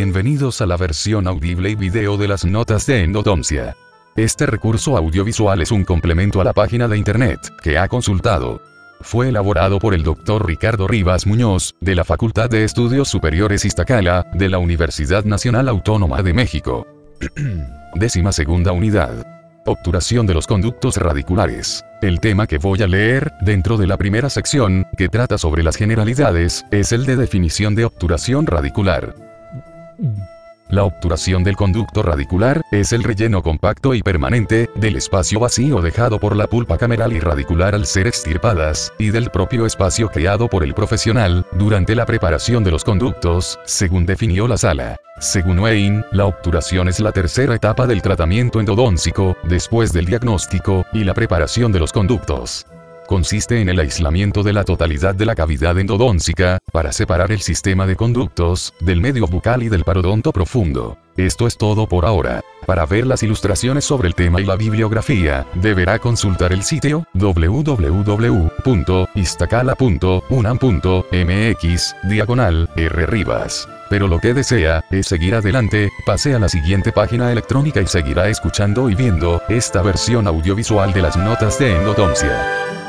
Bienvenidos a la versión audible y video de las notas de endodoncia. Este recurso audiovisual es un complemento a la página de internet que ha consultado. Fue elaborado por el Dr. Ricardo Rivas Muñoz, de la Facultad de Estudios Superiores Iztacala, de la Universidad Nacional Autónoma de México. 12ª unidad. Obturación de los conductos radiculares. El tema que voy a leer, dentro de la primera sección, que trata sobre las generalidades, es el de definición de obturación radicular. La obturación del conducto radicular es el relleno compacto y permanente del espacio vacío dejado por la pulpa cameral y radicular al ser extirpadas, y del propio espacio creado por el profesional durante la preparación de los conductos, según definió la sala. Según Wayne, la obturación es la tercera etapa del tratamiento endodóntico, después del diagnóstico y la preparación de los conductos. Consiste en el aislamiento de la totalidad de la cavidad endodóntica, para separar el sistema de conductos, del medio bucal y del parodonto profundo. Esto es todo por ahora. Para ver las ilustraciones sobre el tema y la bibliografía, deberá consultar el sitio www.iztacala.unam.mx/rribas. Pero lo que desea es seguir adelante, pase a la siguiente página electrónica y seguirá escuchando y viendo esta versión audiovisual de las notas de endodoncia.